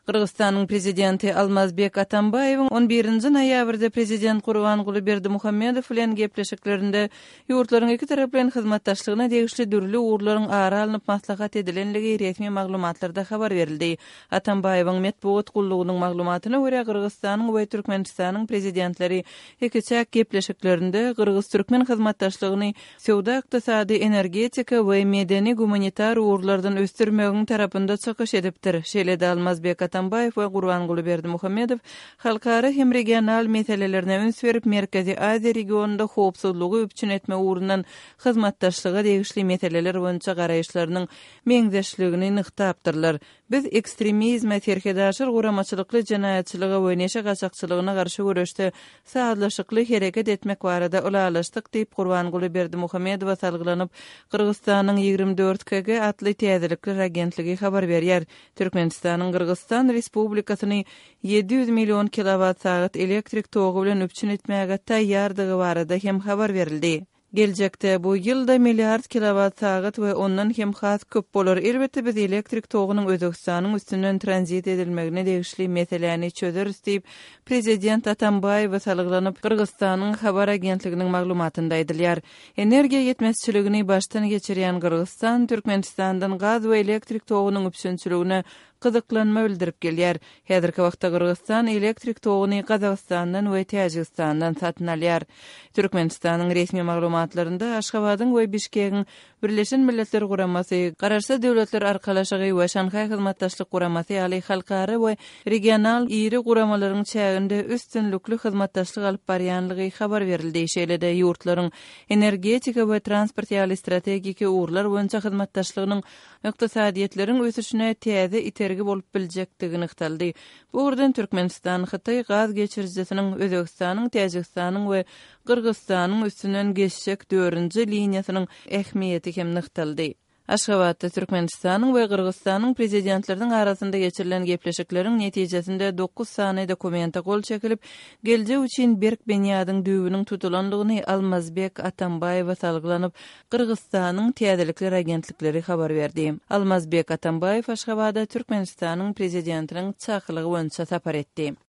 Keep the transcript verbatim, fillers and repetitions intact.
Kırgızstanyň prezidenti Almazbek Atambayewiň on birinji noýabrda prezident Gurbanguly Berdimuhammedow bilen gepleşiklerinde ýurtlaryň iki tarap bilen hyzmatdaşlygyna degişli dürli uğurlaryň ara alınıp maslahat edilenligi resmi maglumatlarda habar berildi. Atambayewiň medeniýet gullugynyň maglumatyna görä Kırgızstanyň we Türkmenistanyň prezidentleri iki çäk gepleşiklerinde Kırgız-Türkmen hyzmatdaşlygyny sowda, ykdysady, energetika we medeni humanitar uğurlardan östürmegiň tarapynda çykyş edipdir. Şeýle-de Almazbek Atambayew we Gurbanguly Berdimuhammedow halkara hem regional meselelerine üns berip Merkezi Aziýa regionunda howpsuzlygy üçin etme uğrundan hyzmatdaşlyga degişli meseleler boýunça garaýşlarynyň meňzeşligini nyktapdyrlar. Biz ekstremizme, terkedaşyr guramaçylykly jinaýatçylyga we neşe gaçakçylygyna garşy görüşde saatlaşykly hereket etmek barada ulalaşdyk diýip Gurbanguly Berdimuhammedow salgylanyp Kyrgyzstanyň ýygrimi dört K G atly täzelikler agentligi habar berýär. Türkmenistanyň Kyrgyzstan Respublikasyny yedi yüz million kilowat saat elektrik togy bilen üpçün etmäge taýýardygy barada hem habar berildi. Geljekde bu ýylda milliard kilowat saat we ondan hem has köp bolar. Elbetde biz elektrik togynyň Özbekistanyň üstünden transit edilmegine degişli meseleni çözeriz diýip prezident Atambayew salgylanyp Kyrgyzstanyň habar agentliginiň maglumatynda aýdylýar. Energiýa ýetmezçiligini baştan geçirýän Kyrgyzstan Türkmenistandan gaz we elektrik togynyň üpsünçiligine gyzyklanma bildirip gelýär. Häzirki wagtda Kyrgyzstan elektrik togyny Kazakstandan we Täjikistandan satyn alýar. Türkmenistanyň resmi maglumatlarynda Aşgabatyň we Bişkegiň Birleşen Milletler Guramasy, Garaşsa döwletler arkalaşygy we Şanhay hyzmatdaşlyk guramasy ýaly halkara we regional iri guramalaryň çäginde üstünlükli hyzmatdaşlyk alyp barýanlygy habar berildi. Şeýle-de ýurtlaryň energetika we transport ýaly strategik uğurlar boýunça hyzmatdaşlygynyň ykdysadyýetleriň ösüşine täze itergi bolup biljekdigini ykdaldy. Bu urdan Türkmenistan Hytaý gaz geçirjisiniň Özbekistanyň, Täjikistanyň we Kyrgyzstanyň üstünden geçjek dördünji liniýasynyň ähmiýeti hem nykdaldy. Aşgabatda Türkmenistanyň we Kyrgyzstanyň prezidentleriniň arasynda geçirilen gepleşikleriň netijesinde dokuz sany dokumenta gol çekilip, geljek üçin berk benýadyň düýbüniň tutulandygyny Almazbek Atambayew salgylanyp Kyrgyzstanyň täzelikler agentlikleri habar berdi. Almazbek Atambayew Aşgabada Türkmenistanyň prezidentiniň çakylygy boýunça sapar etdi.